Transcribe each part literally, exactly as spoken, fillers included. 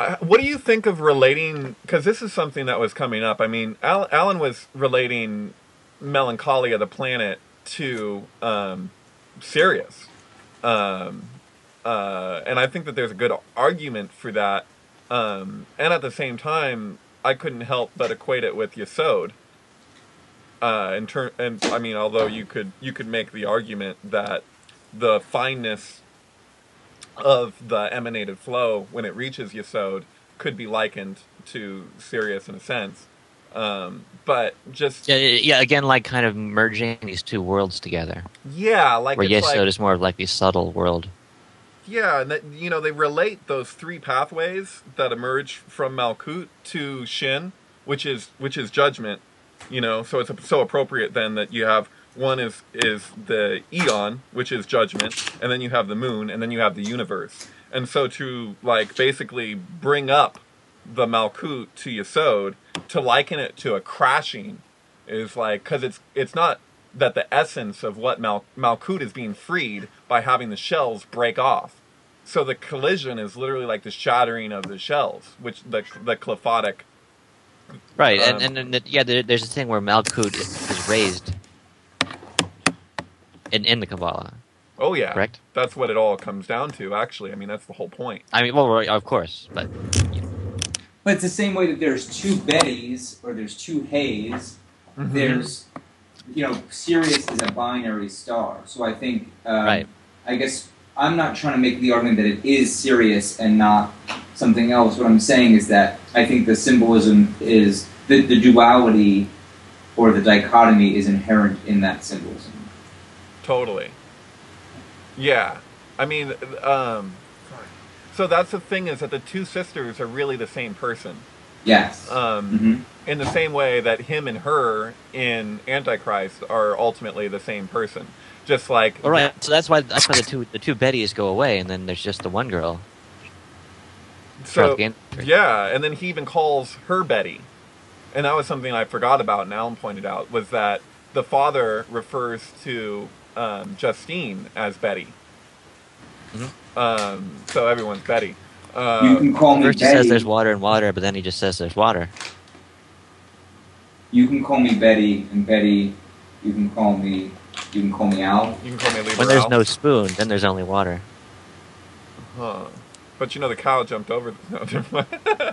Uh, what do you think of relating? Because this is something that was coming up. I mean, Al- Alan was relating Melancholia the planet to um, Sirius, um, uh, and I think that there's a good argument for that. Um, and at the same time, I couldn't help but equate it with Yesod. Uh, in turn, and I mean, although you could you could make the argument that the fineness of the emanated flow when it reaches Yesod could be likened to Sirius in a sense. Um, but just Yeah, yeah. Again, like kind of merging these two worlds together, yeah, like where it's Yesod like is more of like the subtle world. yeah, and that, you know, they relate those three pathways that emerge from Malkut to Shin, which is which is judgment. You know, so it's so appropriate then that you have one is is the Eon, which is judgment, and then you have the moon, and then you have the universe. And so to like basically bring up the Malkut to Yesod, to liken it to a crashing, is like because it's it's not that the essence of what Mal- Malkut is being freed by having the shells break off. So the collision is literally like the shattering of the shells, which the the Qliphothic. Right, Um, and and, and yeah, there, there's a thing where Malkut is raised in in the Kabbalah. Oh yeah, Correct? That's what it all comes down to. Actually, I mean that's the whole point. I mean, well, right, of course, but But it's the same way that there's two Bettys or there's two Hays. Mm-hmm. There's, you know, Sirius is a binary star. So I think, um, Right. I guess I'm not trying to make the argument that it is Sirius and not something else. What I'm saying is that I think the symbolism is the, the duality or the dichotomy is inherent in that symbolism. Totally. Yeah, I mean, um, so that's the thing is that the two sisters are really the same person. Yes. Um, mm-hmm. In the same way that him and her in Antichrist are ultimately the same person. Just like all right. So that's why that's why the two the two Bettys go away, and then there's just the one girl. So yeah, and then he even calls her Betty, and that was something I forgot about. And Alan pointed out was that the father refers to um, Justine as Betty. Mm-hmm. Um, so everyone's Betty. Uh, you can call me First Betty. he says there's water and water, but then he just says there's water. You can call me Betty, and Betty, you can call me, you can call me Al. You can call me Lieber When there's Al. no spoon, then there's only water. Huh. But you know the cow jumped over. The...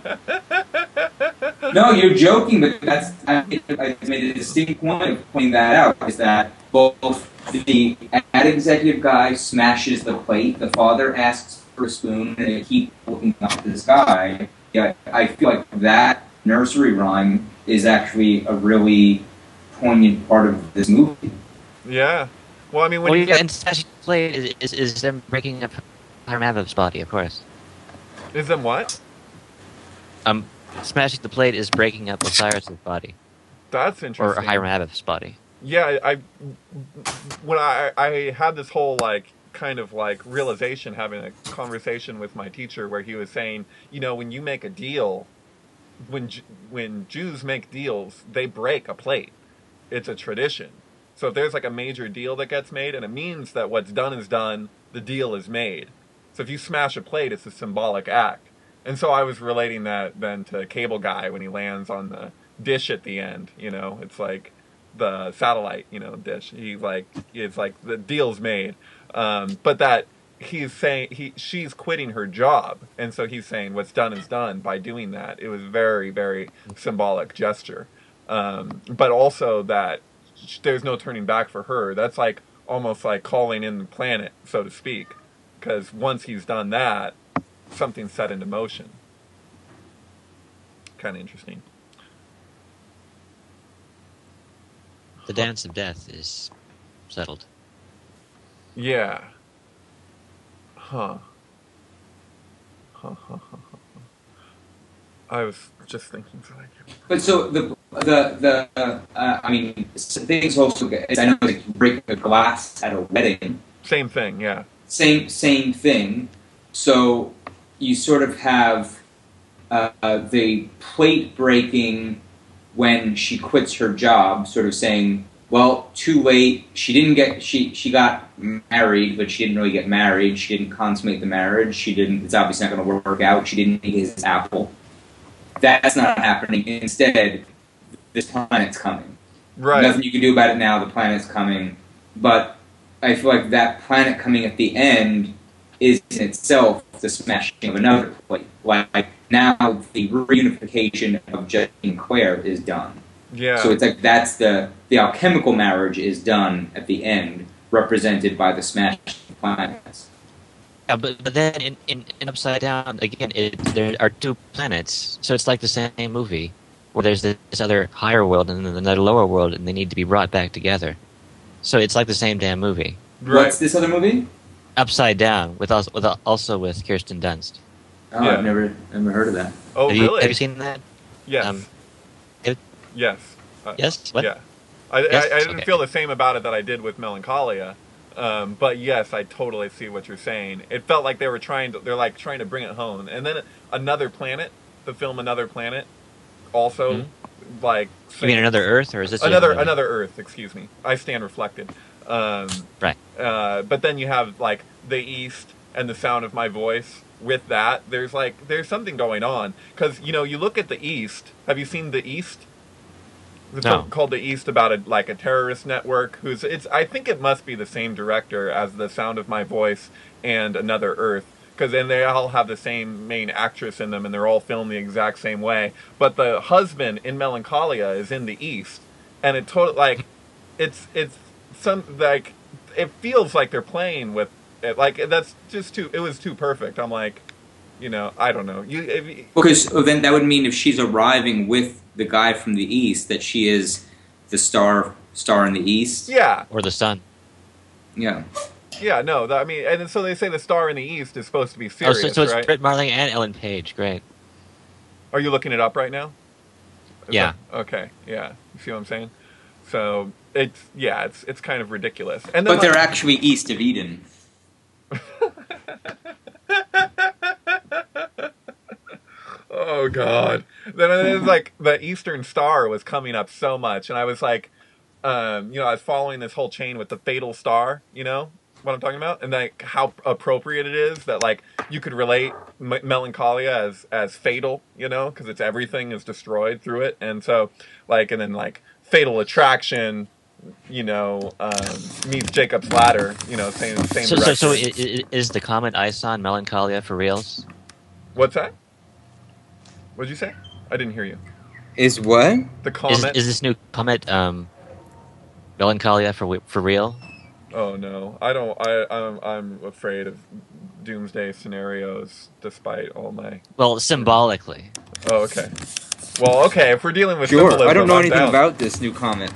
No, you're joking, but that's I made a distinct point of pointing that out. Is that both the ad executive guy smashes the plate, the father asks for a spoon, and they keep looking up to the sky. Yeah, I feel like that nursery rhyme is actually a really poignant part of this movie. Yeah. Well, I mean, when well, you yeah, get... and smashing the plate is, is, is them breaking up Harmavav's body, of course. Is them what? Um, smashing the plate is breaking up Osiris' body. That's interesting. Or Harmavav's body. Yeah, I, when I I had this whole like kind of like realization having a conversation with my teacher where he was saying, you know, when you make a deal, when when Jews make deals, they break a plate. It's a tradition. So if there's like a major deal that gets made, and it means that what's done is done, the deal is made. So if you smash a plate, it's a symbolic act. And so I was relating that then to Cable Guy when he lands on the dish at the end. You know, it's like the satellite, you know, dish. He like it's like the deal's made. Um, but that he's saying he she's quitting her job, and so he's saying what's done is done by doing that. It was very very symbolic gesture. Um, but also that there's no turning back for her. That's like almost like calling in the planet, so to speak. Because once he's done that, something's set into motion. Kind of interesting. The dance of death is settled. Yeah. Huh. Huh, huh, huh, huh. I was just thinking. So I but so the the the uh, uh, I mean, things also. I know like you break a glass at a wedding. Same thing, yeah. Same same thing. So you sort of have uh, the plate breaking when she quits her job, sort of saying well, too late. She didn't get she she got married, but she didn't really get married. She didn't consummate the marriage. She didn't. It's obviously not going to work out. She didn't eat his apple. That's not happening. Instead, this planet's coming. Right. Nothing you can do about it now. The planet's coming, but I feel like that planet coming at the end is in itself the smashing of another plate. Like now, the reunification of Jessica and Claire is done. Yeah. So it's like that's the the alchemical marriage is done at the end, represented by the smashed planets. Yeah, but, but then in, in, in Upside Down, again, it, there are two planets, so it's like the same movie, where there's this other higher world and then another lower world, and they need to be brought back together. So it's like the same damn movie. Right. What's this other movie? Upside Down, with also with, also with Kirsten Dunst. Oh, Yeah. I've never never heard of that. Oh, have you, really? Have you seen that? Yes. Um, it, yes. Uh, yes? What? Yeah. I, Yes? I, I didn't Okay. feel the same about it that I did with Melancholia. Um, but yes, I totally see what you're saying. It felt like they were trying to, they're like trying to bring it home. And then Another Planet, the film Another Planet, also Mm-hmm. like. You mean Another Earth, or is this Another movie? Another Earth? Excuse me. I stand reflected. Um, Right. Uh, but then you have like The East and The Sound of My Voice. With that, there's like there's something going on because you know you look at The East. Have you seen The East? The No. film called The East about a like a terrorist network. Who's it's? I think it must be the same director as The Sound of My Voice and Another Earth. Because then they all have the same main actress in them, and they're all filmed the exact same way. But the husband in Melancholia is in the East, and it totally like, it's it's some like, it feels like they're playing with it. Like that's just too. It was too perfect. I'm like, you know, I don't know. You if, you- Because then that would mean if she's arriving with the guy from the East, that she is the star star in the East. yeah, Or the Sun. Yeah. yeah. No, that, I mean, and so they say the star in the East is supposed to be Oh, serious, so, so it's right? Britt Marling and Ellen Page. Great. Are you looking it up right now? Is Yeah. that- okay. Yeah. You see what I'm saying? So it's yeah, it's it's kind of ridiculous. And then But they're like- actually east of Eden. oh god. Then it was like the Eastern Star was coming up so much, and I was like, um, you know, I was following this whole chain with the Fatal Star. You know what I'm talking about, and like how appropriate it is that like you could relate M- Melancholia as as fatal. You know, because it's everything is destroyed through it, and so like and then like Fatal Attraction. You know, um, meets Jacob's Ladder. You know, same same. So, so, so direction. i- i- is the comet Ison Melancholia for reals? What's that? What'd you say? I didn't hear you. Is what? The Is, comet. is this new comet um, Melancholia for wi- for real? Oh no, I don't. I I'm I'm afraid of doomsday scenarios, despite all my. Well, symbolically. Oh okay. Well, okay. If we're dealing with Sure. symbolism, I don't know I'm anything down. about this new comet.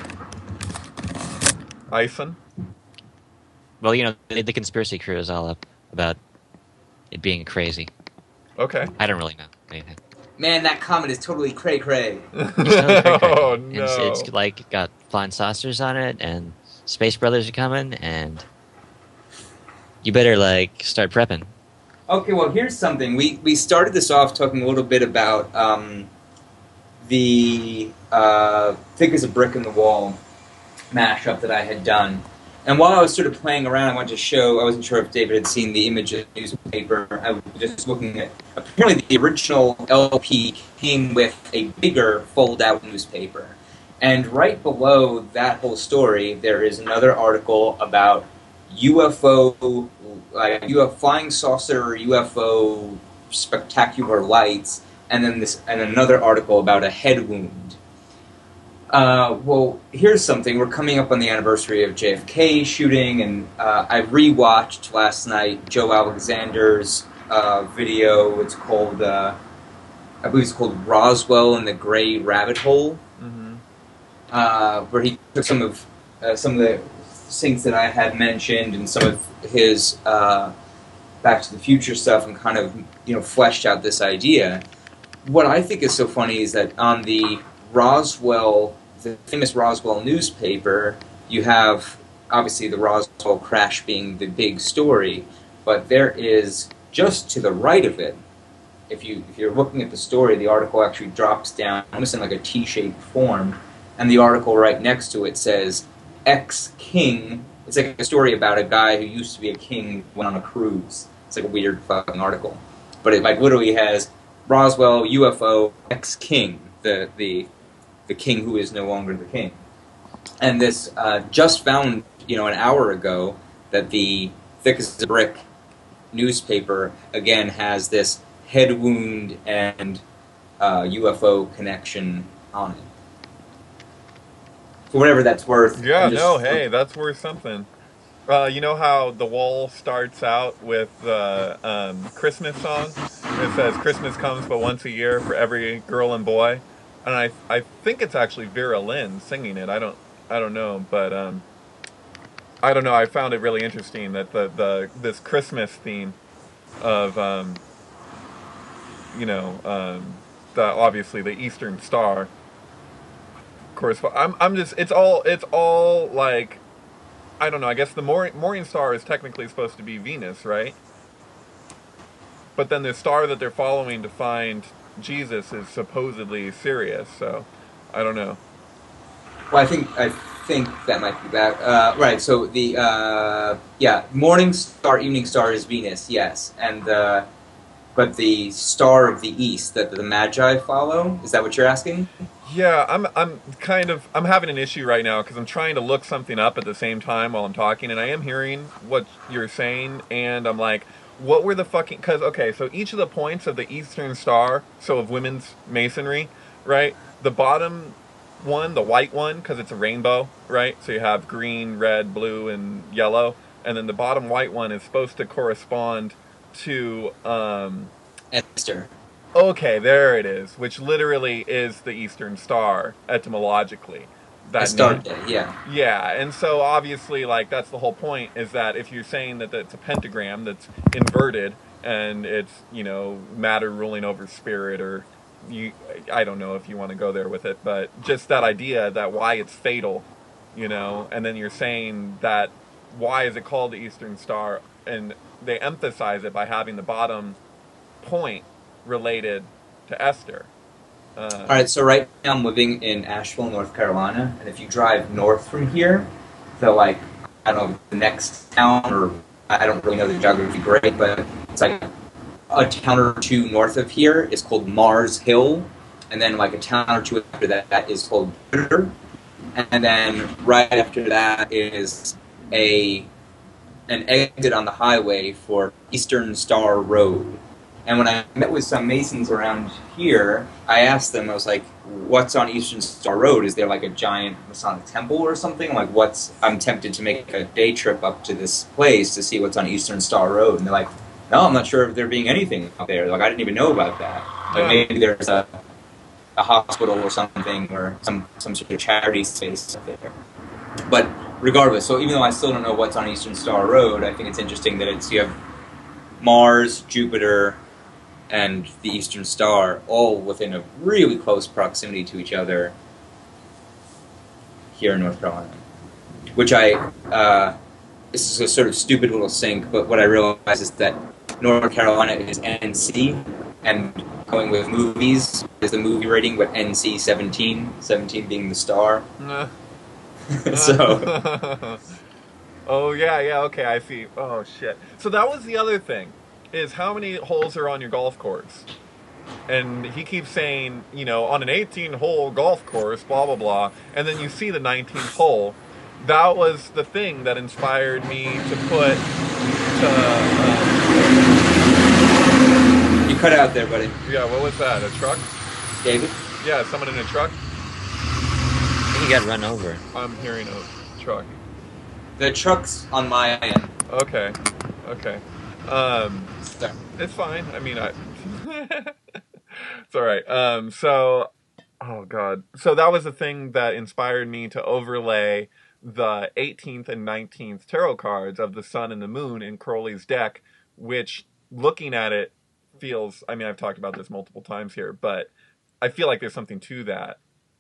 Ison. Well, you know, the, the conspiracy crew is all up about it being crazy. Okay. I don't really know anything. Man, that comet is totally cray cray. It's totally cray cray. oh And no. It's, it's like got flying saucers on it, and Space Brothers are coming, and you better like start prepping. Okay, well, here's something. We we started this off talking a little bit about um, the uh, Thick as a Brick in the Wall mashup that I had done. And while I was sort of playing around, I wanted to show, I wasn't sure if David had seen the image of the newspaper. I was just looking at, apparently the original L P came with a bigger fold-out newspaper. And right below that whole story, there is another article about U F O, like U F O flying saucer or U F O spectacular lights, and then this, and another article about a head wound. Uh, well, here's something. We're coming up on the anniversary of J F K shooting, and uh, I rewatched last night Joe Alexander's uh, video. It's called, uh, I believe it's called Roswell and the Gray Rabbit Hole, Mm-hmm. uh, where he took some of uh, some of the things that I had mentioned and some of his uh, Back to the Future stuff, and kind of you know fleshed out this idea. What I think is so funny is that on the Roswell, the famous Roswell newspaper, you have obviously the Roswell crash being the big story, but there is just to the right of it. If you if you're looking at the story, the article actually drops down almost in like a T-shaped form, and the article right next to it says ex-king. It's like a story about a guy who used to be a king went on a cruise. It's like a weird fucking article, but it like literally has Roswell U F O ex-king, the the the king who is no longer the king. And this uh, just found, you know, an hour ago that the Thick as a Brick newspaper again has this head wound and uh, U F O connection on it. For whatever that's worth. Yeah, just, no, hey, that's worth something. Uh, you know how The Wall starts out with the um, Christmas song? It says, Christmas comes but once a year for every girl and boy. And I I think it's actually Vera Lynn singing it. I don't I don't know, but um, I don't know. I found it really interesting that the, the this Christmas theme of um, you know um, the obviously the Eastern Star. Of course, I'm I'm just it's all it's all like I don't know. I guess the mor- morning star is technically supposed to be Venus, right? But then the star that they're following to find Jesus is supposedly Sirius. So I don't know. Well, I think I think that might be that. Uh, right. So the uh, yeah, morning star, evening star is Venus. Yes, and uh, but the star of the east that the Magi follow, is that what you're asking? Yeah, I'm I'm kind of I'm having an issue right now because I'm trying to look something up at the same time while I'm talking, and I am hearing what you're saying, and I'm like, what were the fucking? Because okay, so each of the points of the Eastern Star, so of women's masonry, right? The bottom one, the white one, because it's a rainbow, right? So you have green, red, blue, and yellow, and then the bottom white one is supposed to correspond to um, Esther. Okay, there it is, which literally is the Eastern Star etymologically. That Astarte, name. yeah. Yeah, and so obviously, like, that's the whole point, is that if you're saying that it's a pentagram that's inverted and it's, you know, matter ruling over spirit, or you, I don't know if you want to go there with it, but just that idea that why it's fatal, you know, and then you're saying that why is it called the Eastern Star, and they emphasize it by having the bottom point related to Esther. Uh, All right, so right now I'm living in Asheville, North Carolina, and if you drive north from here, the like I don't know the next town, or I don't really know the geography great, but it's like a town or two north of here is called Mars Hill, and then like a town or two after that, that is called Jupiter, and then right after that is a an exit on the highway for Eastern Star Road. And when I met with some Masons around here, I asked them, I was like, what's on Eastern Star Road? Is there like a giant Masonic temple or something? Like, what's, I'm tempted to make a day trip up to this place to see what's on Eastern Star Road. And they're like, no, I'm not sure if there being anything up there. Like, I didn't even know about that. Like, maybe there's a, a hospital or something, or some, some sort of charity space up there. But regardless, so even though I still don't know what's on Eastern Star Road, I think it's interesting that it's, you have Mars, Jupiter, and the Eastern Star, all within a really close proximity to each other here in North Carolina. Which I, uh, this is a sort of stupid little sync, but what I realize is that North Carolina is N C, and going with movies is the movie rating, but N C seventeen, seventeen being the star. Uh, so... oh, yeah, yeah, okay, I see. Oh, shit. So that was the other thing. Is how many holes are on your golf course? And he keeps saying, you know, on an eighteen-hole golf course, blah, blah, blah, and then you see the nineteenth hole. That was the thing that inspired me to put to... Uh, you cut out there, buddy. Yeah, what was that? A truck? David? Yeah, someone in a truck? I think he got run over. I'm hearing a truck. The truck's on my end. Okay, okay. Um... Sorry. It's fine. I mean, I. It's all right. Um. So, oh god. So that was the thing that inspired me to overlay the eighteenth and nineteenth tarot cards of the Sun and the Moon in Crowley's deck, which, looking at it, feels. I mean, I've talked about this multiple times here, but I feel like there's something to that.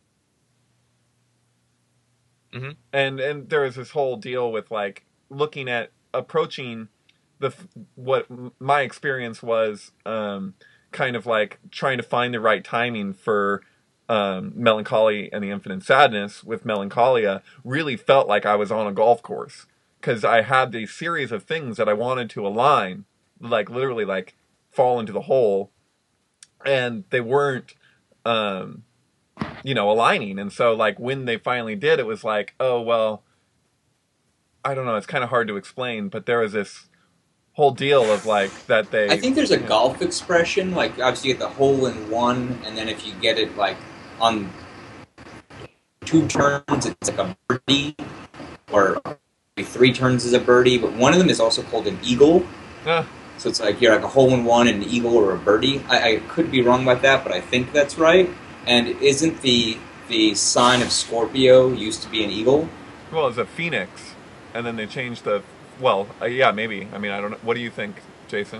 Mm-hmm. And and there was this whole deal with like looking at approaching. The what my experience was um, kind of like trying to find the right timing for um, Melancholy and the Infinite Sadness with Melancholia really felt like I was on a golf course because I had these series of things that I wanted to align, like literally like fall into the hole, and they weren't, um, you know, aligning. And so like when they finally did, it was like, oh well, I don't know. It's kind of hard to explain, but there was this whole deal of like that they. I think there's a you know, golf expression, like obviously you get the hole in one, and then if you get it like on two turns, it's like a birdie, or maybe three turns is a birdie, but one of them is also called an eagle. uh, So it's like you're like a hole in one, an eagle, or a birdie. I, I could be wrong about that, but I think that's right. And isn't the the sign of Scorpio used to be an eagle? well, it's a phoenix, and then they changed the. Well, uh, yeah, maybe. I mean, I don't know. What do you think, Jason?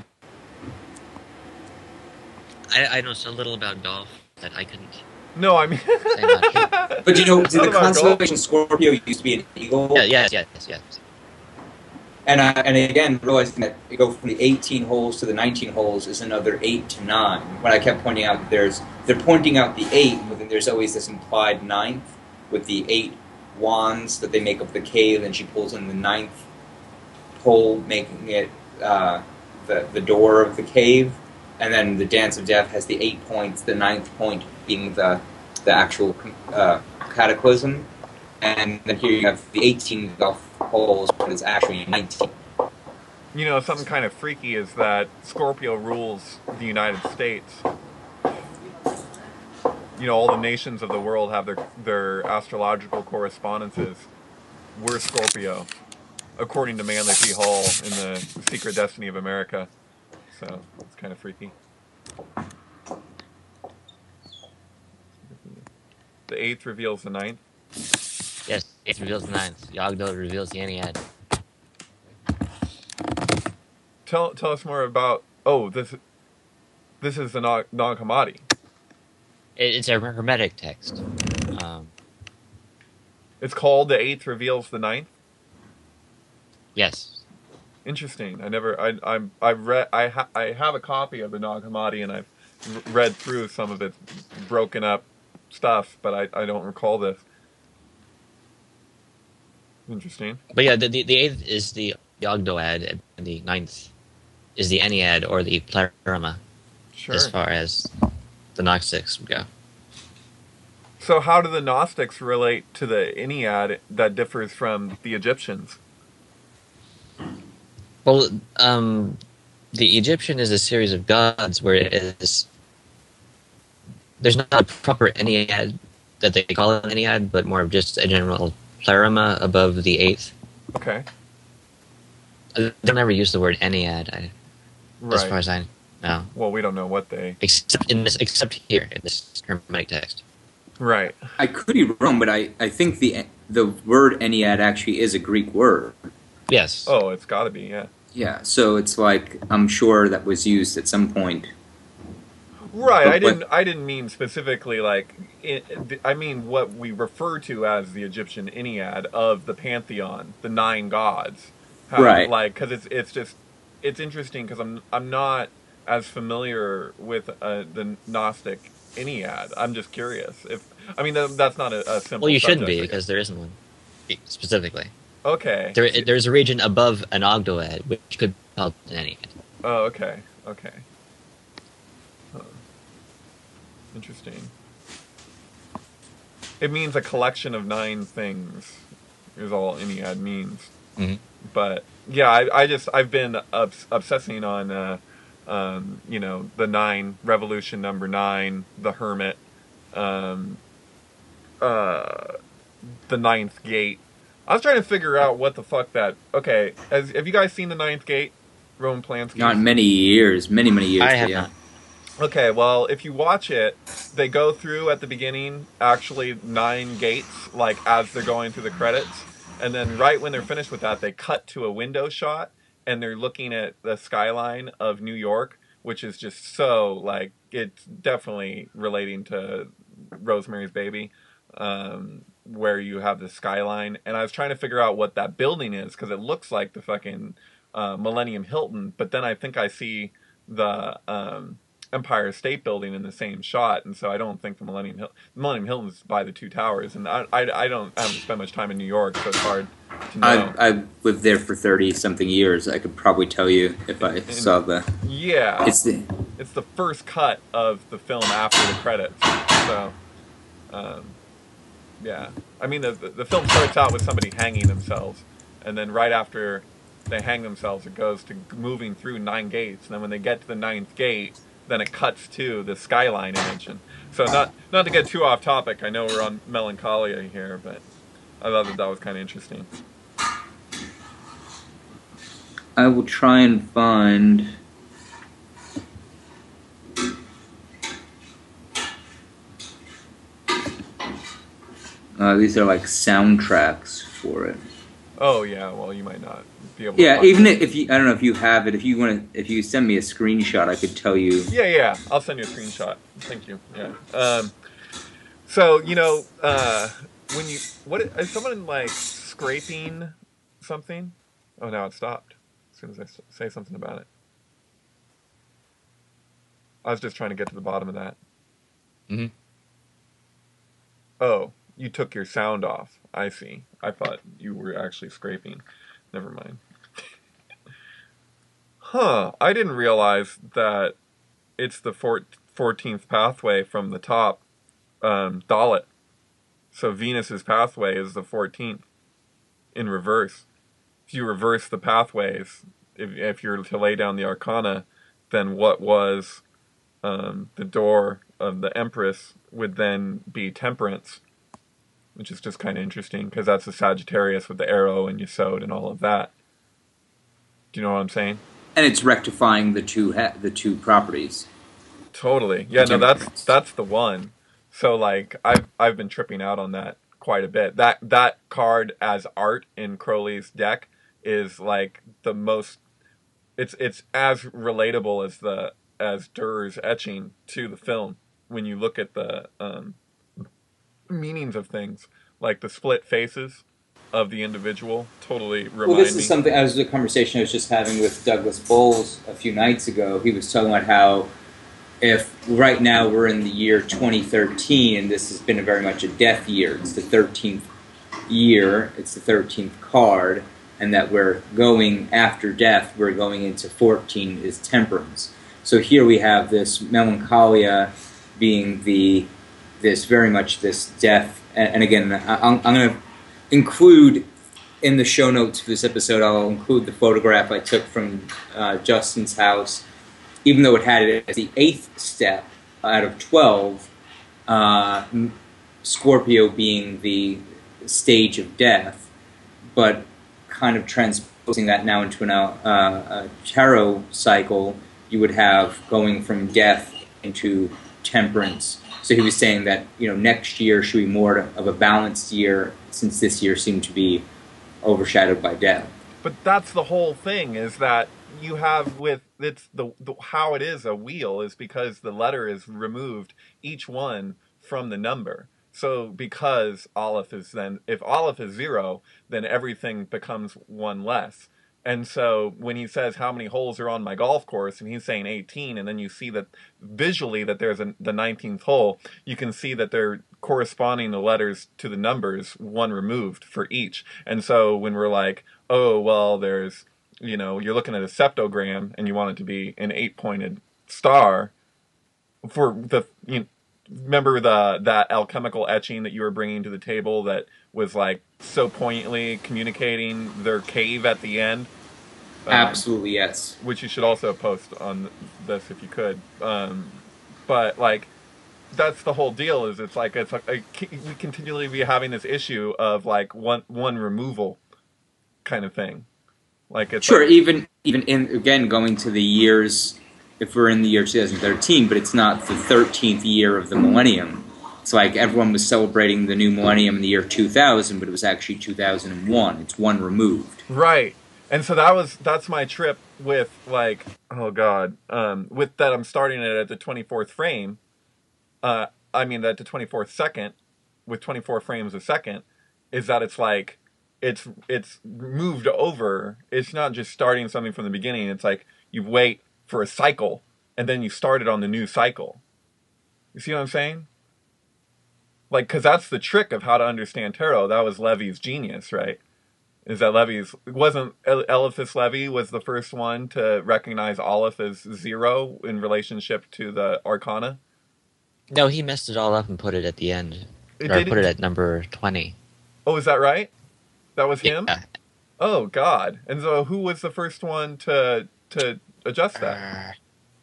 I, I know so little about golf that I couldn't No, I mean. say much. But you know, It's the not about constellation Scorpio used to be an eagle. Yeah, yes, yes, yes. And I, and again, realizing that you go from the eighteen holes to the nineteen holes is another eight to nine. When I kept pointing out that there's, they're pointing out the eight, but then there's always this implied ninth with the eight wands that they make of the cave, and she pulls in the ninth hole, making it uh, the the door of the cave. And then the Dance of Death has the eight points, the ninth point being the the actual uh, cataclysm. And then here you have the eighteen golf holes, but it's actually nineteen. You know, something kind of freaky is that Scorpio rules the United States. You know, all the nations of the world have their their astrological correspondences. We're Scorpio, according to Manly P. Hall in the Secret Destiny of America. So it's kind of freaky. The eighth reveals the ninth. Yes, it reveals the ninth. Yogdo reveals the Ennead. Tell tell us more about. Oh, this this is the Nag Nag Hammadi. It, it's a hermetic text. Um, It's called The Eighth Reveals the Ninth. yes. Interesting. I never. I I'm I read. I ha, I have a copy of the Nag Hammadi, and I've r- read through some of its broken up stuff, but I I don't recall this. Interesting. But yeah, the, the, the eighth is the Yogdoad, and the ninth is the Ennead, or the Pleroma, Sure. as far as the Gnostics would go. So how do the Gnostics relate to the Ennead that differs from the Egyptians? Well, um, the Egyptian is a series of gods where it is. There's not a proper Ennead that they call it Ennead, but more of just a general Pleroma above the eighth. Okay. They'll never use the word Ennead, I, as far Right. as I know. Well, we don't know what they. Except in this, except here in this Hermetic text. Right. I could be wrong, but I, I think the the word Ennead actually is a Greek word. Yes. Oh, it's got to be. Yeah. Yeah, so it's like, I'm sure that was used at some point. Right. But I didn't. what- I didn't mean specifically like. It, I mean what we refer to as the Egyptian Ennead of the pantheon, the nine gods. How, Right. Like, because it's it's just it's interesting because I'm I'm not as familiar with uh, the Gnostic Ennead. I'm just curious if I mean that, that's not a, a simple. Well, you shouldn't subject, be, I guess. because there isn't one. Specifically. Okay. There, there's a region above an Ogdoad, which could be called an Ennead. Oh, okay. Okay. Huh. Interesting. It means a collection of nine things, is all Ennead means. Mhm. But yeah, I, I just I've been obs- obsessing on, uh, um, you know, the nine revolution number nine, the hermit, um, uh, the ninth gate. I was trying to figure out what the fuck that. Okay, has, have you guys seen the ninth gate, Roman Polanski? Not many years, many, many years. I but have yeah. not. Okay, well, if you watch it, they go through at the beginning actually nine gates, like as they're going through the credits, and then right when they're finished with that, they cut to a window shot, and they're looking at the skyline of New York, which is just so like it's definitely relating to Rosemary's Baby, um, where you have the skyline, and I was trying to figure out what that building is because it looks like the fucking uh, Millennium Hilton, but then I think I see the um, Empire State Building in the same shot, and so I don't think the Millennium Hill, Millennium Hilton's by the two towers, and I, I, I don't I haven't spent much time in New York, so it's hard to know. I I lived there for thirty something years. I could probably tell you if I And, saw the. yeah, It's the it's the first cut of the film after the credits, so um, yeah. I mean, the, the the film starts out with somebody hanging themselves, and then right after they hang themselves, it goes to moving through nine gates, and then when they get to the ninth gate, then it cuts to the skyline image. And so not not to get too off topic, I know we're on Melancholia here, but I thought that that was kind of interesting. I will try and find. Uh, these are like soundtracks for it. Oh yeah, well you might not be able. Yeah, to find even it. if you, I don't know if you have it. If you want to, if you send me a screenshot, I could tell you. Yeah, yeah, I'll send you a screenshot. Thank you. Yeah. Um, so you know, uh, when you what is someone like scraping something? Oh, now it stopped as soon as I s- say something about it. I was just trying to get to the bottom of that. Mhm. Oh, you took your sound off. I see. I thought you were actually scraping. Never mind. Huh. I didn't realize that it's the four- fourteenth pathway from the top, um, Dalit. So Venus's pathway is the fourteenth in reverse. If you reverse the pathways, if, if you're to lay down the arcana, then what was um, the door of the Empress would then be Temperance, which is just kind of interesting because that's the Sagittarius with the arrow and Yesod and all of that. Do you know what I'm saying? And it's rectifying the two ha- the two properties. Totally. Yeah, no, that's Temperance. that's the one. So like I've I've been tripping out on that quite a bit. That that card as art in Crowley's deck is like the most it's it's as relatable as the as Durer's etching to the film when you look at the um, meanings of things, like the split faces of the individual totally remind Well, this me. is something. I was a conversation I was just having with Douglas Bowles a few nights ago. He was talking about how if right now we're in the year twenty thirteen, and this has been a very much a death year. It's the thirteenth year. It's the thirteenth card, and that we're going after death. We're going into fourteen is Temperance. So here we have this Melancholia being the this very much this death. And, and again, I, I'm, I'm going to include in the show notes for this episode. I'll include the photograph I took from uh, Justin's house. Even though it had it as the eighth step out of twelve, uh, Scorpio being the stage of death, but kind of transposing that now into an, uh, a tarot cycle, you would have going from death into Temperance. So he was saying that, you know, next year should be more of a balanced year, since this year seemed to be overshadowed by death. But that's the whole thing, is that you have with it's the, the how it is a wheel is because the letter is removed each one from the number. So because Aleph is then if Aleph is zero, then everything becomes one less. And so when he says how many holes are on my golf course, and he's saying eighteen, and then you see that visually that there's a, the nineteenth hole, you can see that they're corresponding the letters to the numbers, one removed for each. And so when we're like, oh, well, there's, you know, you're looking at a septogram and you want it to be an eight-pointed star for the, you know, remember the that alchemical etching that you were bringing to the table that was like so poignantly communicating their cave at the end? Um, Absolutely, yes. Which you should also post on this if you could. Um, but like, that's the whole deal. Is it's like it's like a, we continually be having this issue of like one one removal kind of thing. Like it's Sure, like, even even in again going to the years, if we're in the year twenty thirteen, but it's not the thirteenth year of the millennium. It's like everyone was celebrating the new millennium in the year two thousand, but it was actually two thousand one. It's one removed. right. And so that was that's my trip with like oh god um, with that I'm starting it at the twenty-fourth frame. Uh, I mean at the twenty-fourth second with twenty-four frames a second is that it's like it's it's moved over. It's not just starting something from the beginning. It's like you wait for a cycle and then you started on the new cycle. You see what I'm saying? Like, because that's the trick of how to understand tarot. That was Levy's genius, right? Is that Levy's wasn't Eliphas Levy was the first one to recognize Aleph as zero in relationship to the Arcana? No, he messed it all up and put it at the end, It or did. put it at number twenty. Oh, is that right? That was him? Yeah. Oh God! And so, who was the first one to to adjust that?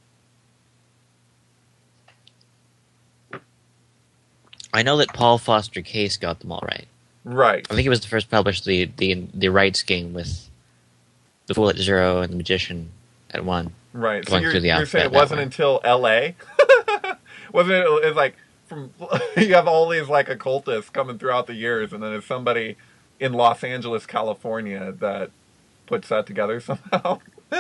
Uh, I know that Paul Foster Case got them all right. Right. I think he was the first to publish the the the rights game with the Fool at zero and the Magician at one. Right. So Going you're, through the you're alphabet saying it that wasn't way. until L A? Wasn't it? It's like from you have all these like occultists coming throughout the years, and then there's somebody in Los Angeles, California, that puts that together somehow.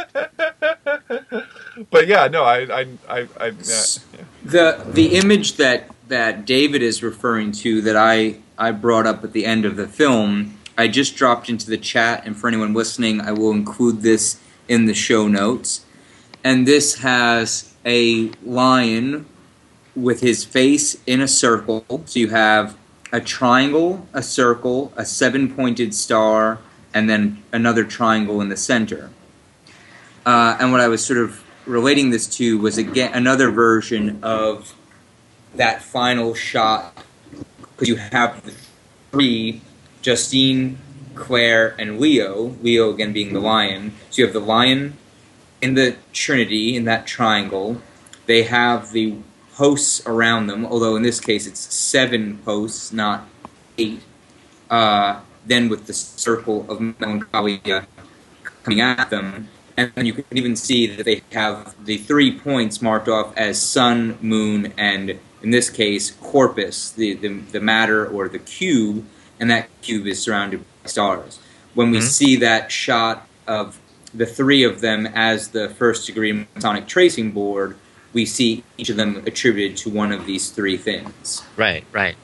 But yeah, no, I, I, I, I yeah. The the image that that David is referring to that I I brought up at the end of the film, I just dropped into the chat, and for anyone listening, I will include this in the show notes. And this has a lion with his face in a circle. So you have a triangle, a circle, a seven-pointed star, and then another triangle in the center. Uh, and what I was sort of relating this to was again another version of that final shot, because you have the three, Justine, Claire, and Leo, Leo again being the lion. So you have the lion in the Trinity, in that triangle. They have the hosts around them, although in this case it's seven hosts, not eight. Uh, then with the circle of melancholia coming at them. And then you can even see that they have the three points marked off as sun, moon, and in this case, corpus, the, the, the matter or the cube, and that cube is surrounded by stars. When we Mm-hmm. see that shot of the three of them as the first degree Masonic tracing board, we see each of them attributed to one of these three things. Right, right.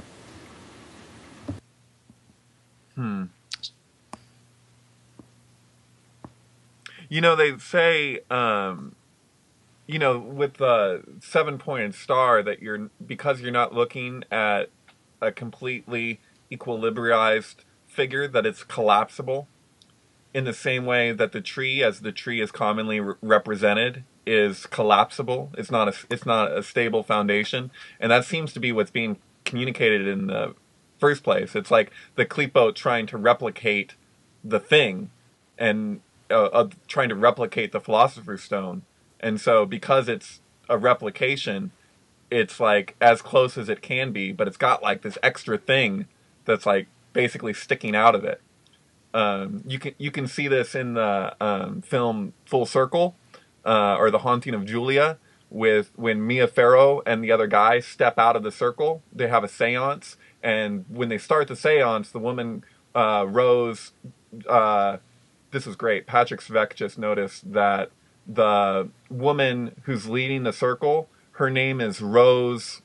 Hmm. You know, they say, um, you know, with the seven-pointed star that you're, because you're not looking at a completely equilibrized figure, that it's collapsible in the same way that the tree, as the tree is commonly re- represented, is collapsible. It's not a, it's not a stable foundation. And that seems to be what's being communicated in the first place. It's like the Klipot trying to replicate the thing and uh, uh, trying to replicate the Philosopher's Stone. And so because it's a replication, it's like as close as it can be, but it's got like this extra thing that's like basically sticking out of it. Um, you can you can see this in the um, film Full Circle, uh, or The Haunting of Julia, with when Mia Farrow and the other guy step out of the circle. They have a seance, and when they start the seance, the woman uh, Rose. Uh, this is great. Patrick Svek just noticed that the woman who's leading the circle, her name is Rose.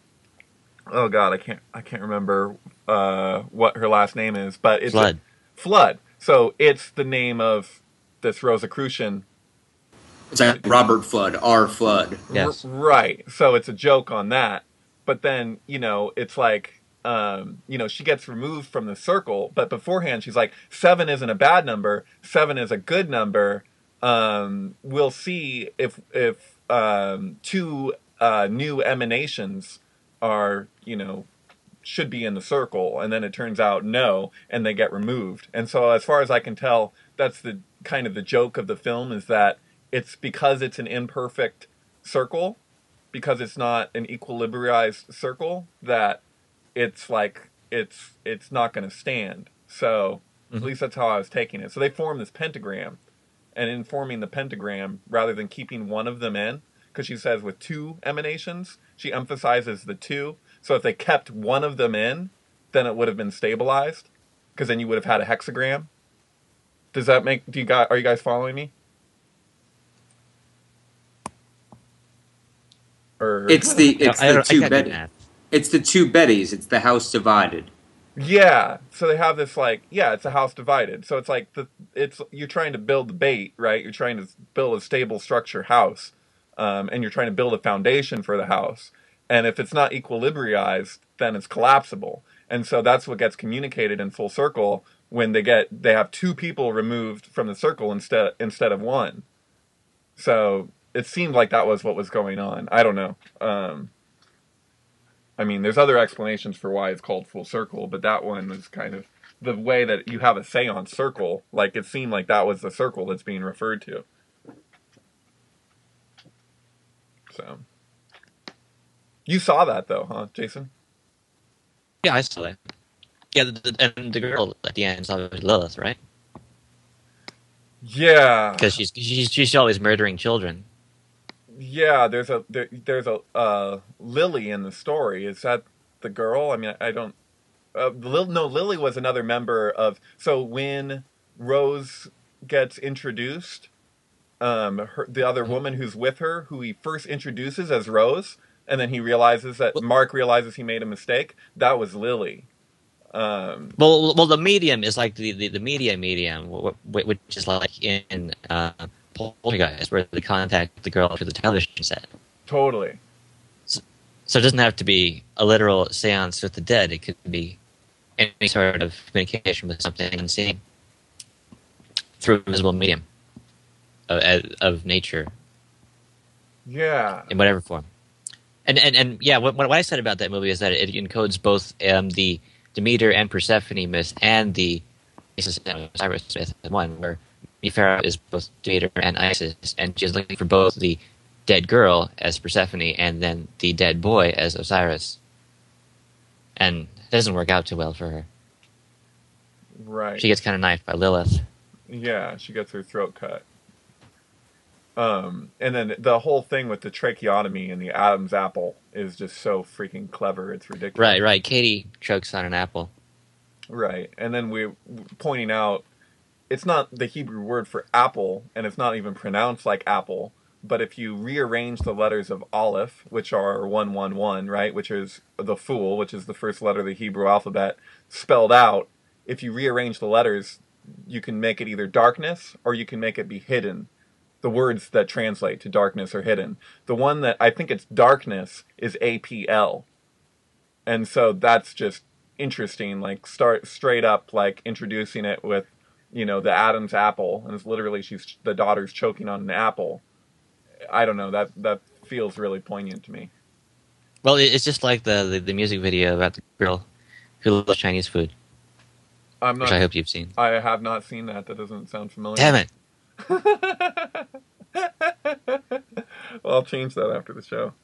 Oh God, I can't I can't remember uh, what her last name is, but it's Flood. A, Flood. So it's the name of this Rosicrucian. It's like Robert Flood, R. Flood. Yes. R- right. So it's a joke on that. But then, you know, it's like, um, you know, she gets removed from the circle. But beforehand, she's like, seven isn't a bad number. Seven is a good number. Um, we'll see if if um, two uh, new emanations are, you know, should be in the circle, and then it turns out no, and they get removed. And so as far as I can tell, that's the kind of the joke of the film, is that it's because it's an imperfect circle, because it's not an equilibrized circle, that it's like it's it's not going to stand. So Mhm. at least that's how I was taking it. So they form this pentagram, and in forming the pentagram, rather than keeping one of them in, because she says with two emanations, she emphasizes the two. So if they kept one of them in, then it would have been stabilized, because then you would have had a hexagram. Does that make? Do you guys are you guys following me? Or It's the it's I the don't- I two can't do Betty. that. It's the two Bettys. It's the house divided. yeah. So they have this like yeah, it's a house divided. So it's like the it's you're trying to build the bait, right? You're trying to build a stable structure house. um, and you're trying to build a foundation for the house. And if it's not equilibriized, then it's collapsible. And so that's what gets communicated in Full Circle when they get they have two people removed from the circle instead instead of one. So it seemed like that was what was going on. I don't know. Um, I mean, there's other explanations for why it's called Full Circle, but that one was kind of the way that you have a seance circle. Like, it seemed like that was the circle that's being referred to. So, you saw that though, huh, Jason? Yeah, I saw that. Yeah, the, the, and the girl at the end is always Lilith, right? Yeah. Because she's, she's she's always murdering children. Yeah, there's a there, there's a uh, Lily in the story. Is that the girl? I mean, I, I don't. Uh, Lil, no, Lily was another member of. So when Rose gets introduced, um, her, the other woman who's with her, who he first introduces as Rose, and then he realizes that Mark realizes he made a mistake. That was Lily. Um, well, well, the medium is like the, the, the media medium, which is like in uh, Poltergeist, where they contact the girl through the television set. Totally. So, so it doesn't have to be a literal seance with the dead. It could be any sort of communication with something unseen through a visible medium of, of nature. Yeah. In whatever form. And and, and yeah, what, what I said about that movie is that it encodes both um, the Demeter and Persephone myth and the Osiris myth in one, where Nephara is both Demeter and Isis, and she's looking for both the dead girl as Persephone and then the dead boy as Osiris. And it doesn't work out too well for her. Right. She gets kind of knifed by Lilith. Yeah, she gets her throat cut. Um, and then the whole thing with the tracheotomy and the Adam's apple is just so freaking clever. It's ridiculous. Right, right. Katie chokes on an apple. Right. And then we're pointing out it's not the Hebrew word for apple, and it's not even pronounced like apple. But if you rearrange the letters of Aleph, which are one one one, right, which is the fool, which is the first letter of the Hebrew alphabet, spelled out, if you rearrange the letters, you can make it either darkness or you can make it be hidden. The words that translate to darkness are hidden. The one that I think it's darkness is A P L. And so that's just interesting, like start straight up like introducing it with, you know, the Adam's apple, and it's literally she's the daughter's choking on an apple. I don't know, that that feels really poignant to me. Well, it's just like the, the, the music video about the girl who loves Chinese food. I'm not, which I hope you've seen. I have not seen that. That doesn't sound familiar. Damn it. Well, I'll change that after the show.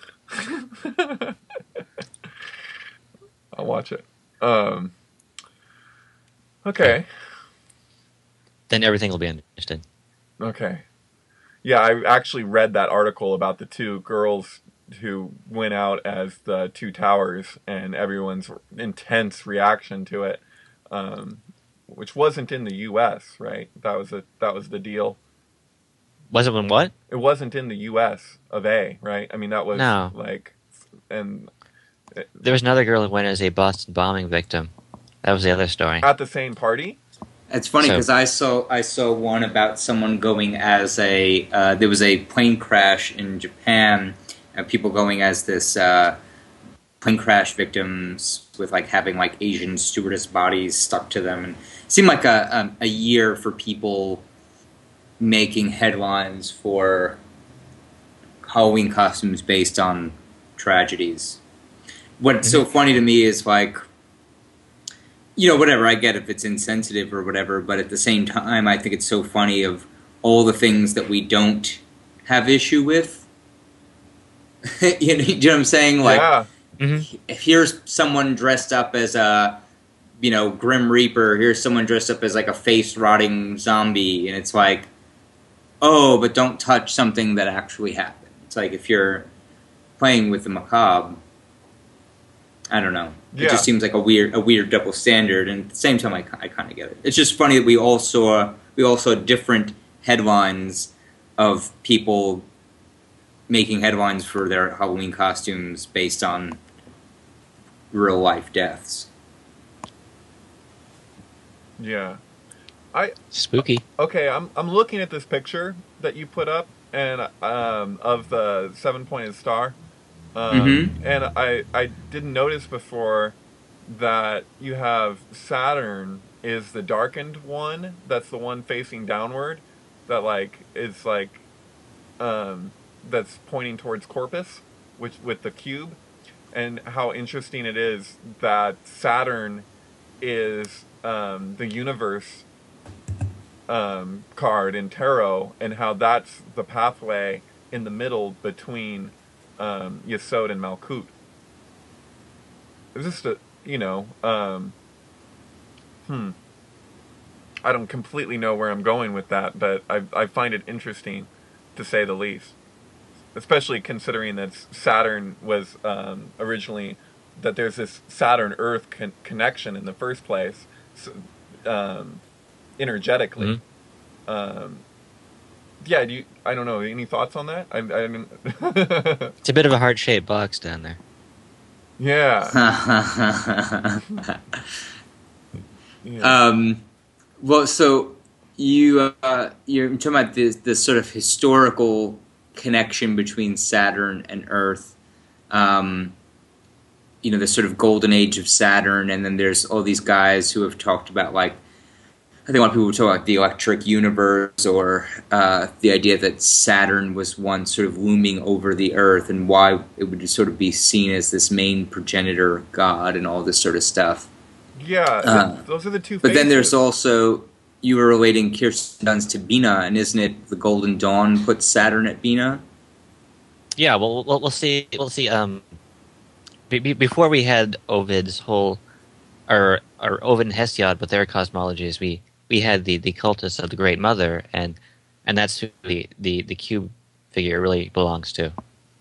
I'll watch it. Um, okay. Then everything will be understood. Okay. Yeah, I actually read that article about the two girls who went out as the two towers and everyone's intense reaction to it, um, which wasn't in the U S, right? That was a that was the deal. Was it in what? It wasn't in the U S of A, right? I mean, that was no. like, and it, there was another girl who went as a Boston bombing victim. That was the other story. At the same party. It's funny because So- I saw I saw one about someone going as a uh, there was a plane crash in Japan, and people going as this uh, plane crash victims with like having like Asian stewardess bodies stuck to them, and it seemed like a a, a year for people making headlines for Halloween costumes based on tragedies. What's so funny to me is like, you know, whatever, I get if it's insensitive or whatever, but at the same time, I think it's so funny of all the things that we don't have issue with. you, know, you know what I'm saying? Like, Yeah. Mm-hmm. if here's someone dressed up as a, you know, Grim Reaper, here's someone dressed up as like a face-rotting zombie, and it's like, oh, but don't touch something that actually happened. It's like if you're playing with the macabre, I don't know. It Yeah. just seems like a weird, a weird double standard. And at the same time, I, I kind of get it. It's just funny that we all saw, we all saw different headlines of people making headlines for their Halloween costumes based on real life deaths. Yeah. I Spooky. okay, I'm I'm looking at this picture that you put up, and um, of the seven pointed star. Um, Mm-hmm. and I I didn't notice before that you have Saturn is the darkened one. That's the one facing downward. That like is like um, that's pointing towards Corpus, which with the cube, and how interesting it is that Saturn is um, the universe um, card in tarot, and how that's the pathway in the middle between um, Yesod and Malkut. It's just a, you know, um, hmm. I don't completely know where I'm going with that, but I I find it interesting, to say the least. Especially considering that Saturn was um, originally that there's this Saturn Earth con- connection in the first place, so, um, energetically. Mm-hmm. Um, yeah, do you, I don't know. Any thoughts on that? I, I didn't. It's a bit of a heart-shaped box down there. Yeah. Yeah. um, well, so you uh, you're talking about this this sort of historical connection between Saturn and Earth. Um, you know, the sort of golden age of Saturn, and then there's all these guys who have talked about, like, I think a lot of people would talk about the electric universe, or uh, the idea that Saturn was once sort of looming over the Earth, and why it would sort of be seen as this main progenitor god and all this sort of stuff. Yeah, Uh, those are the two. But phases. then there's also, you were relating Kirsten Dunst to Bina, and isn't it the Golden Dawn puts Saturn at Bina? Yeah, well, we'll, we'll see. We'll see. Um, be, be, before we had Ovid's whole, or or Ovid and Hesiod with their cosmologies, we we had the, the cultus of the Great Mother, and and that's who the, the, the cube figure really belongs to,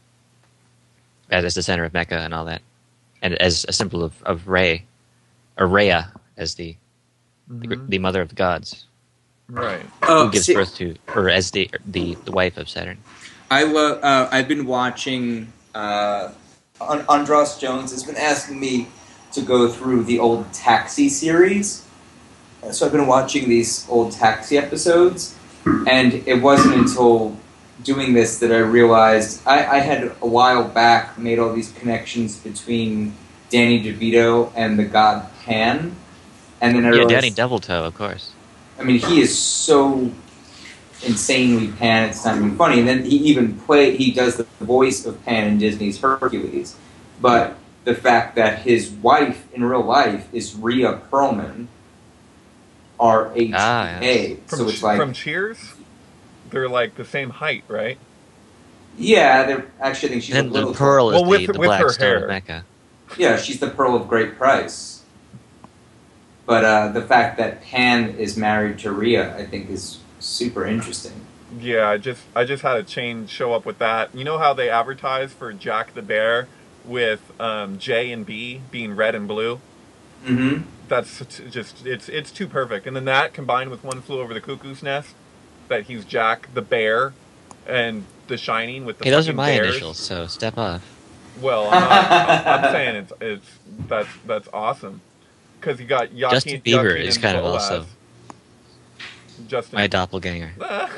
as, as the center of Mecca and all that, and as a symbol of of Re, or Rhea as the the, Mhm. the mother of the gods, Right. Oh, who gives see, birth to, or as the the, the wife of Saturn. I lo- uh, I've been watching. Uh, An- Andros Jones has been asking me to go through the old Taxi series, so I've been watching these old Taxi episodes, and it wasn't until doing this that I realized I, I had a while back made all these connections between Danny DeVito and the god Pan, and then I Yeah, realized, Danny Doubletoe, of course. I mean, he is so insanely Pan, it's not even funny. And then he even play he does the voice of Pan in Disney's Hercules. But the fact that his wife in real life is Rhea Perlman, R H A. Ah, yes. From, So it's Ch- like, from Cheers, they're like the same height, right? yeah, they're actually I think she's And a the little pearl is Well, with- the, the with black her stone hair. of Mecca. Yeah, she's the pearl of great price. But uh, the fact that Pan is married to Rhea, I think, is super interesting. Yeah, I just I just had a chain show up with that. You know how they advertise for Jack the Bear with um, J and B being red and blue? Mm-hmm. That's t- just it's it's too perfect. And then that combined with One Flew Over the Cuckoo's Nest, that he's Jack the Bear, and The Shining with the Hey, those are fucking my bears. initials, so step off. Well, I'm, not, I'm, I'm saying it's it's that's that's awesome because you got Joaquin, Justin Bieber Joaquin is and kind of Boaz. also Justin. my doppelganger.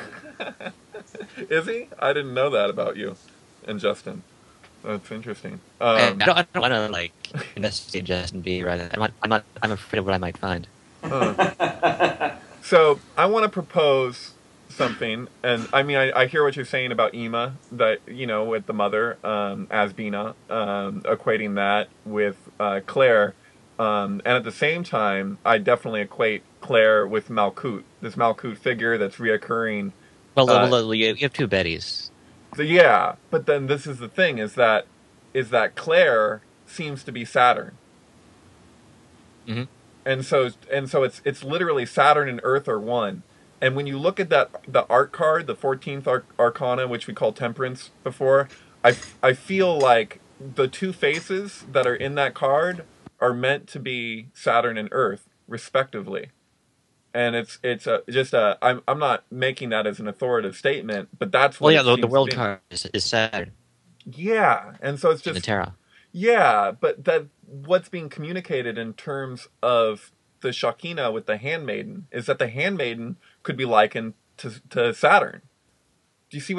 Is he? I didn't know that about you and Justin. That's interesting. Um, I don't, I don't want to like investigate Justin Bieber. Right? I'm not, I'm not. I'm afraid of what I might find. uh, so I want to propose something, and I mean, I, I hear what you're saying about Ema, that you know, with the mother um, as Bina, um, equating that with uh, Claire, um, and at the same time, I definitely equate Claire with Malkut, this Malkut figure that's reoccurring. Well, Uh, well, you you have two Bettys. So yeah, but then this is the thing: is that is that Claire seems to be Saturn, Mhm. and so and so it's it's literally Saturn and Earth are one. And when you look at that the art card, the fourteenth Arc- Arcana, which we call Temperance before, I I feel like the two faces that are in that card are meant to be Saturn and Earth, respectively. And it's it's a, just a I'm I'm not making that as an authoritative statement, but that's what Well, yeah, it the, the seems world to be. card is, is Saturn Yeah, and so it's in the just tarot. yeah, but that what's being communicated in terms of the Shekinah with the handmaiden is that the handmaiden could be likened to to Saturn. Do you see what I,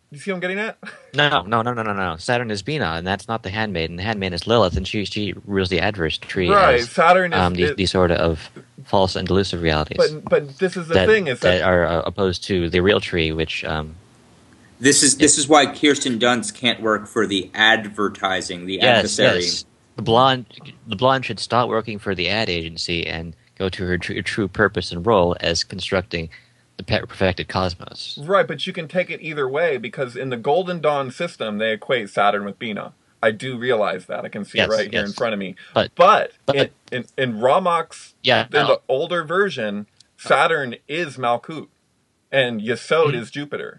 You see what I'm getting at? No, no, no, no, no, no, no. Saturn is Bina, and that's not the handmaiden. The handmaiden is Lilith, and she she rules the adverse tree Right. as Saturn is um these it, these sort of false and delusive realities but but this is the that thing is that that are uh, opposed to the real tree, which um This is yeah. this is why Kirsten Dunst can't work for the advertising, the Yes, adversary. yes. The blonde the blonde should stop working for the ad agency and go to her tr- true purpose and role as constructing the pe- perfected cosmos. right, but you can take it either way because in the Golden Dawn system they equate Saturn with Bina. I do realize that. I can see Yes, it right here in yes. front of me. But But but in in, in Ramok's yeah, in the older version, Saturn is Malkuth and Yesod Mhm. is Jupiter.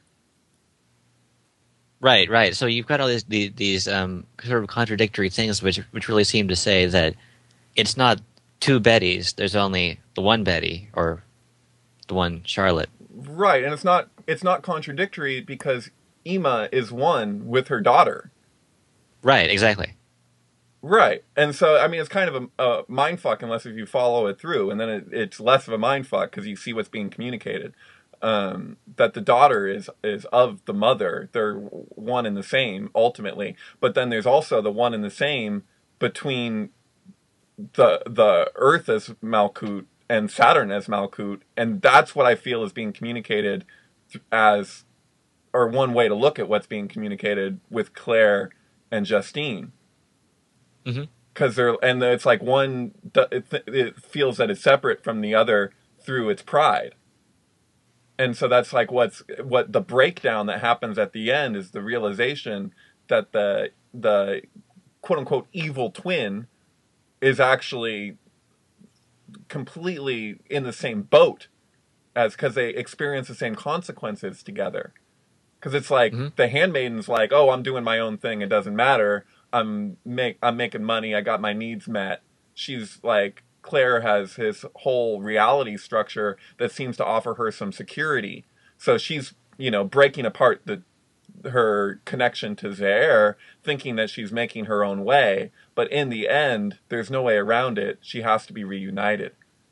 right, right. So you've got all these these, these um, sort of contradictory things, which which really seem to say that it's not two Bettys. There's only the one Betty or the one Charlotte. Right, and it's not it's not contradictory because Ima is one with her daughter. Right, exactly. Right, and so I mean it's kind of a, a mind fuck unless if you follow it through, and then it, it's less of a mind fuck because you see what's being communicated. Um, that the daughter is is of the mother; they're one and the same ultimately. But then there's also the one and the same between the the Earth as Malkuth and Saturn as Malkuth, and that's what I feel is being communicated as, or one way to look at what's being communicated with Claire and Justine. Mm-hmm. Because they're and it's like one it, it feels that it's separate from the other through its pride, and so that's like what's what the breakdown that happens at the end is the realization that the the quote unquote evil twin is actually completely in the same boat as because they experience the same consequences together. Because it's like Mm-hmm. the handmaiden's like, oh, I'm doing my own thing. It doesn't matter. I'm make I'm making money. I got my needs met. She's like Claire has his whole reality structure that seems to offer her some security. So she's you know breaking apart the her connection to Zaire, thinking that she's making her own way. But in the end, there's no way around it. She has to be reunited.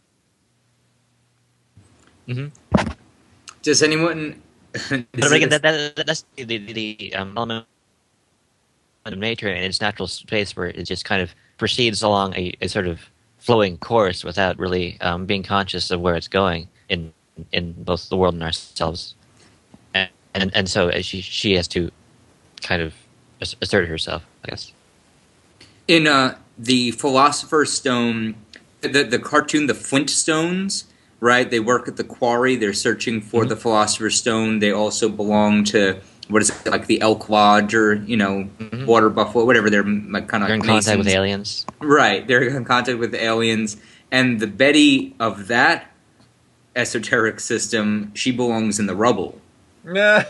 Mm-hmm. Does anyone? But again, that, that, that's the, the, the um, element of nature in its natural space where it just kind of proceeds along a, a sort of flowing course without really um, being conscious of where it's going in in both the world and ourselves. And and, and so she she has to kind of assert herself, I guess. In uh, the Philosopher's Stone, the the cartoon, the Flintstones, right? They work at the quarry. They're searching for Mm-hmm. the Philosopher's Stone. They also belong to what is it, like the Elk Lodge or you know Mm-hmm. Water Buffalo, whatever. They're like kind of They're in contact with aliens. right? They're in contact with aliens, and the Betty of that esoteric system, she belongs in the rubble. That's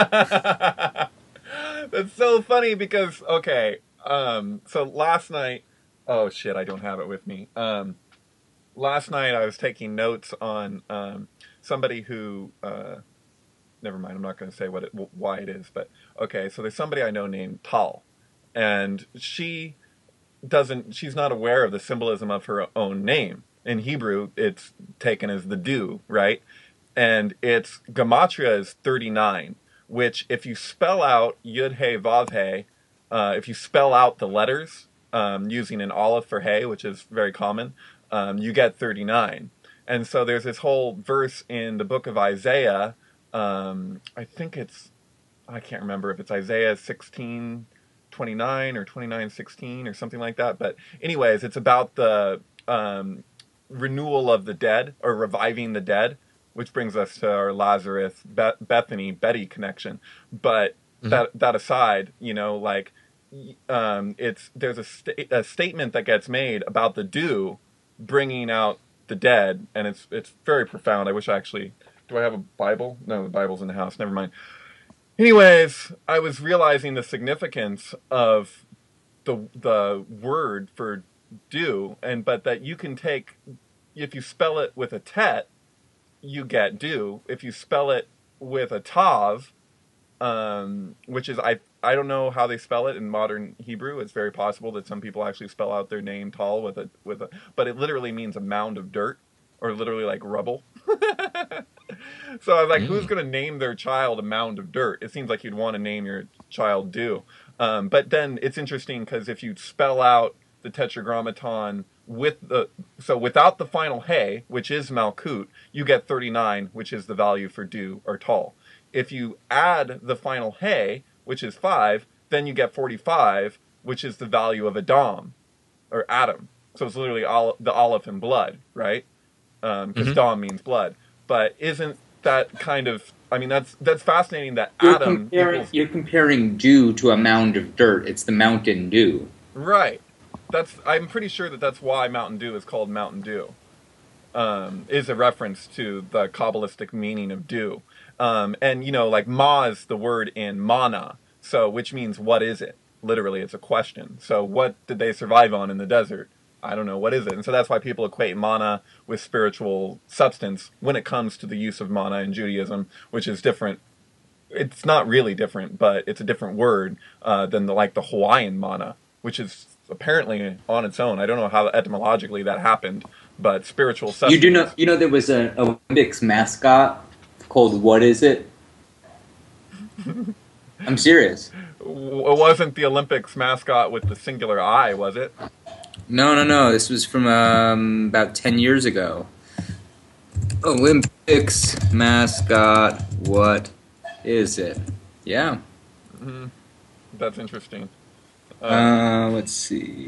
so funny because okay, um, so last night, oh shit, I don't have it with me. Um, last night I was taking notes on um, somebody who, uh, never mind, I'm not going to say what it, why it is, but okay, so there's somebody I know named Tal, and she doesn't, she's not aware of the symbolism of her own name. In Hebrew, it's taken as the dew, right? And its gematria is thirty-nine, which if you spell out Yud He Vav He, uh, if you spell out the letters um, using an aleph for He, which is very common, um, you get thirty-nine. And so there's this whole verse in the book of Isaiah. Um, I think it's, I can't remember if it's Isaiah sixteen twenty-nine or twenty-nine sixteen or something like that. But anyways, it's about the um, renewal of the dead or reviving the dead, which brings us to our Lazarus, Beth- Bethany, Betty connection. But Mm-hmm. that that aside, you know, like um, it's there's a, sta- a statement that gets made about the dew bringing out the dead, and it's it's very profound. I wish I actually do. I have a Bible? No, the Bible's in the house. Never mind. Anyways, I was realizing the significance of the the word for dew, and but that you can take if you spell it with a tet, you get dew. If you spell it with a tav, um, which is I I don't know how they spell it in modern Hebrew. It's very possible that some people actually spell out their name Tal with a with a, but it literally means a mound of dirt, or literally like rubble. So I was like, who's Mm. going to name their child a mound of dirt? It seems like you'd want to name your child Dew. Um, but then it's interesting because if you spell out the Tetragrammaton with the so without the final hey, which is Malkut, you get thirty-nine, which is the value for Dew or Tall. If you add the final hey, which is five, then you get forty-five, which is the value of Adam or Adam. So it's literally all, the Aleph in blood, right? Because um, Mhm. Dam means blood. But isn't that kind of? I mean, that's that's fascinating. That You're Adam comparing, equals you're comparing dew to a mound of dirt. It's the Mountain Dew. right. That's I'm pretty sure that that's why Mountain Dew is called Mountain Dew. Um, is a reference to the Kabbalistic meaning of dew. Um, and you know, like ma is the word in mana, so which means what is it? Literally, it's a question. So what did they survive on in the desert? I don't know. What is it? And so that's why people equate mana with spiritual substance when it comes to the use of mana in Judaism, which is different. It's not really different, but it's a different word uh, than the like the Hawaiian mana, which is apparently on its own. I don't know how etymologically that happened, but spiritual substance. You do know, you know, there was an Olympics mascot called What Is It? I'm serious. It wasn't the Olympics mascot with the singular eye, was it? No, no, no. This was from um, about ten years ago. Olympics mascot. What is it? Yeah. Mm-hmm. That's interesting. Uh, Uh, let's see.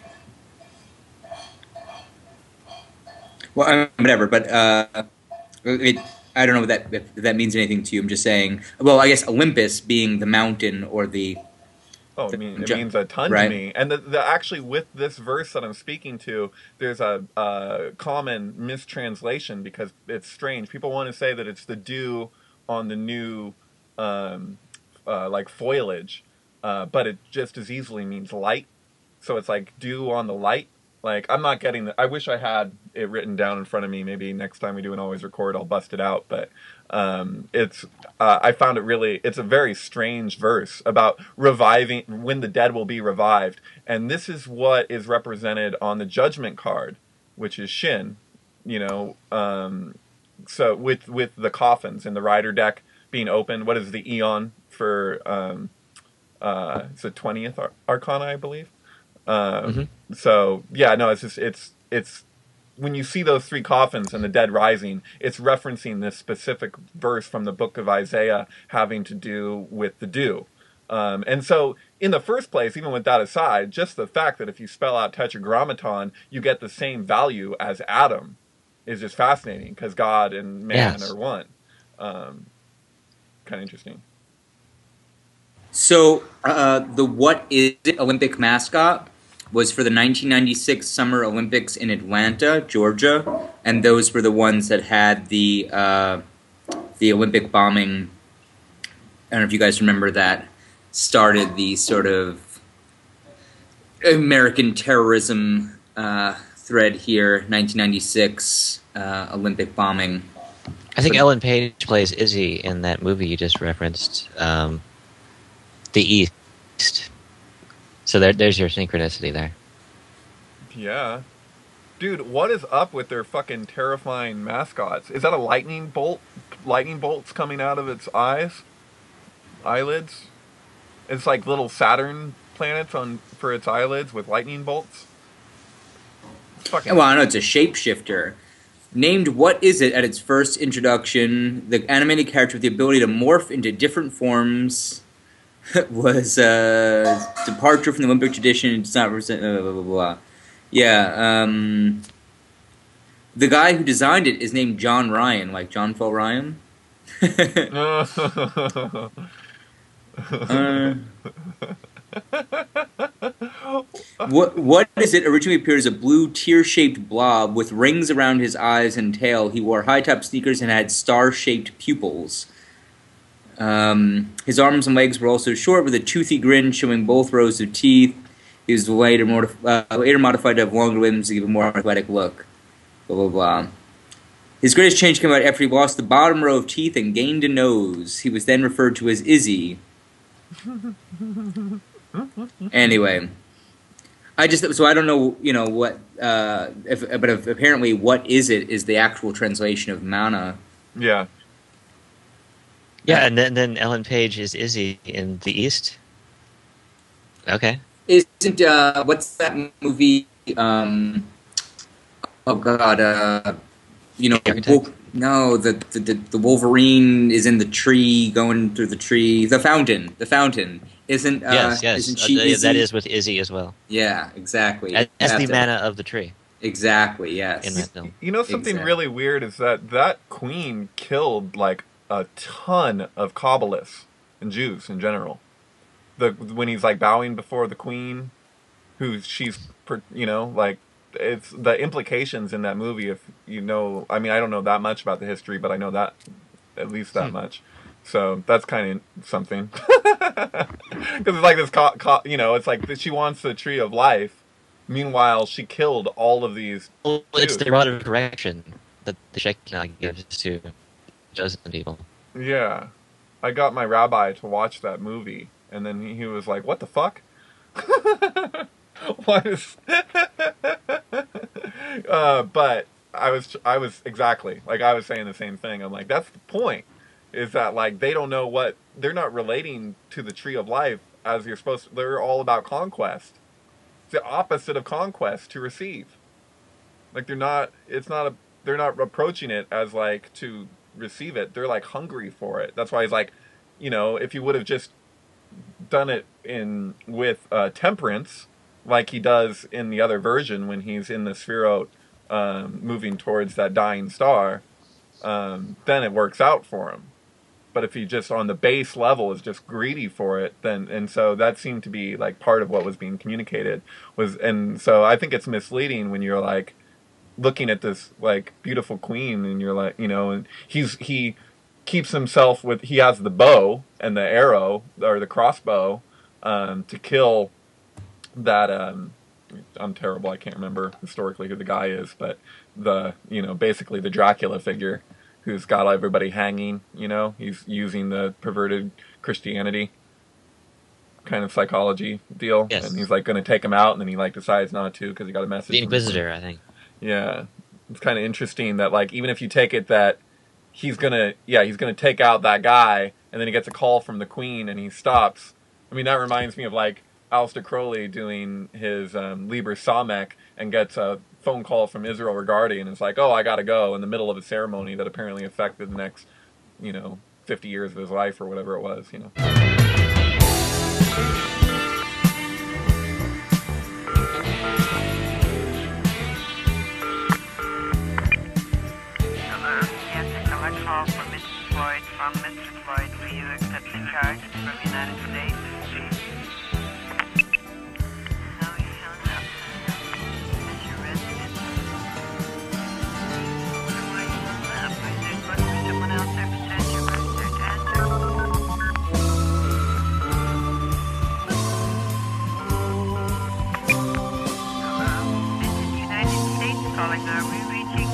Well, I mean, whatever. But uh, it, I don't know if that if that means anything to you. I'm just saying. Well, I guess Olympus being the mountain or the. Oh, it, mean, it Ju- means a ton right. to me. And the, the, actually, with this verse that I'm speaking to, there's a, a common mistranslation because it's strange. People want to say that it's the dew on the new, um, uh, like foliage, uh, but it just as easily means light. So it's like dew on the light. Like I'm not getting the. I wish I had it written down in front of me. Maybe next time we do an always record, I'll bust it out. But um, it's. Uh, I found it really. It's a very strange verse about reviving when the dead will be revived, and this is what is represented on the judgment card, which is Shin. You know, um, so with with the coffins and the rider deck being open. What is the Eon for? Um, uh, it's the twentieth Ar- Arcana, I believe. Um, Mm-hmm. So yeah, no, it's just it's it's when you see those three coffins and the dead rising, it's referencing this specific verse from the book of Isaiah having to do with the dew. Um, and so, in the first place, even with that aside, just the fact that if you spell out Tetragrammaton, you get the same value as Adam is just fascinating because God and man Yes. are one. Um, kind of interesting. So uh, the What Is It Olympic mascot was for the nineteen ninety-six Summer Olympics in Atlanta, Georgia, and those were the ones that had the uh, the Olympic bombing. I don't know if you guys remember that started the sort of American terrorism uh, thread here. nineteen ninety-six uh, Olympic bombing. I think But- Ellen Page plays Izzy in that movie you just referenced, um, The East. So there, there's your synchronicity there. Yeah. Dude, what is up with their fucking terrifying mascots? Is that a lightning bolt? Lightning bolts coming out of its eyes? Eyelids? It's like little Saturn planets on for its eyelids with lightning bolts? It's fucking Well, I know it's a shapeshifter. Named What Is It at its first introduction, the animated character with the ability to morph into different forms was a departure from the Olympic tradition. It does not represent blah, blah, blah, blah. Yeah, um, the guy who designed it is named John Ryan, like John Paul Ryan. Uh, what what is it? Originally appeared as a blue tear-shaped blob with rings around his eyes and tail. He wore high-top sneakers and had star-shaped pupils. Um, his arms and legs were also short, with a toothy grin showing both rows of teeth. He was later, modif- uh, later modified to have longer limbs to give a more athletic look. Blah blah blah. His greatest change came about after he lost the bottom row of teeth and gained a nose. He was then referred to as Izzy. Anyway, I just so I don't know, you know what, uh, if, but if, apparently, what is it is the actual translation of mana. Yeah. Yeah, and then then Ellen Page is Izzy in the East. Okay. Isn't uh, what's that movie? Um, oh God, uh, you know, The Architect? Wol- no, the, the the the Wolverine is in the tree, going through the tree. The fountain, the fountain. Isn't uh, yes, yes. Isn't Uh, she? th- Izzy? that is with Izzy as well. Yeah, exactly. As, as You the have to- mana of the tree Exactly. Yes. in that film. You know something Exactly. really weird is that that queen killed like a ton of Kabbalists and Jews in general. The when he's like bowing before the queen, who she's per- you know like it's the implications in that movie. If you know, I mean, I don't know that much about the history, but I know that at least that Hmm. much. So that's kind of something because it's like this, co- co- you know, it's like she wants the tree of life. Meanwhile, she killed all of these. Well, it's Dude. the rod of correction that the Shekinah gives to chosen people. Yeah, I got my rabbi to watch that movie, and then he, he was like, "What the fuck? What is?" uh, but I was, I was exactly like I was saying the same thing. I'm like, that's the point. Is that like they don't know what they're not relating to the tree of life as you're supposed to. They're all about conquest. It's the opposite of conquest to receive. Like they're not. It's not a. They're not approaching it as like to receive it. They're like hungry for it. That's why he's like, you know, if you would have just done it in with uh, temperance, like he does in the other version when he's in the Sephiroth, um, moving towards that dying star, um, then it works out for him. But if he just on the base level is just greedy for it, then and so that seemed to be like part of what was being communicated was, and so I think it's misleading when you're like looking at this like beautiful queen and you're like, you know, and he's he keeps himself with he has the bow and the arrow or the crossbow um, to kill that um, I'm terrible, I can't remember historically who the guy is, but the you know basically the Dracula figure who's got everybody hanging, you know, he's using the perverted Christianity kind of psychology deal, Yes. and he's like going to take him out, and then he like decides not to because he got a message. The from queen. Inquisitor, I think. Yeah, it's kind of interesting that like even if you take it that he's gonna yeah he's gonna take out that guy, and then he gets a call from the queen and he stops. I mean that reminds me of like Aleister Crowley doing his um, Liber Samech and gets a phone call from Israel Regardie and it's like, oh, I gotta go in the middle of a ceremony that apparently affected the next you know fifty years of his life or whatever it was, you know. Hello, yes, I got a call from Mister Floyd. From Mister Floyd, will you accept the charge from the United States? No, he hung up. Is your residence? So why you hung up? Is there supposed to be someone else there besides your registered answer? Hello, this is the United States calling. Are we reaching?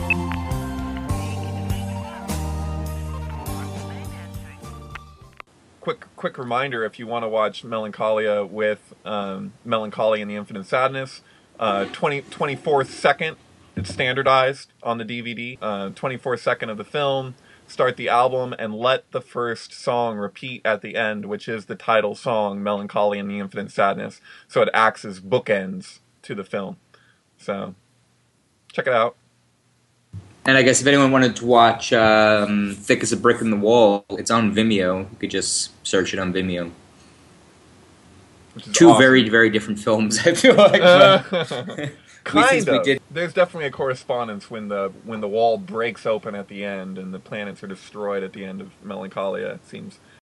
Quick, quick reminder: if you want to watch Melancholia with um, Melancholy and the Infinite Sadness, uh, twenty, twenty-fourth second, it's standardized on the D V D. Uh, twenty-fourth second of the film. Start the album and let the first song repeat at the end, which is the title song, Melancholy and the Infinite Sadness. So it acts as bookends to the film. So check it out. And I guess if anyone wanted to watch um, Thick as a Brick in the Wall, it's on Vimeo. You could just search it on Vimeo. Which is Two awesome. very, very different films, I feel like. but- Uh, kind since we of. did- There's definitely a correspondence when the when the wall breaks open at the end and the planets are destroyed at the end of Melancholia. It seems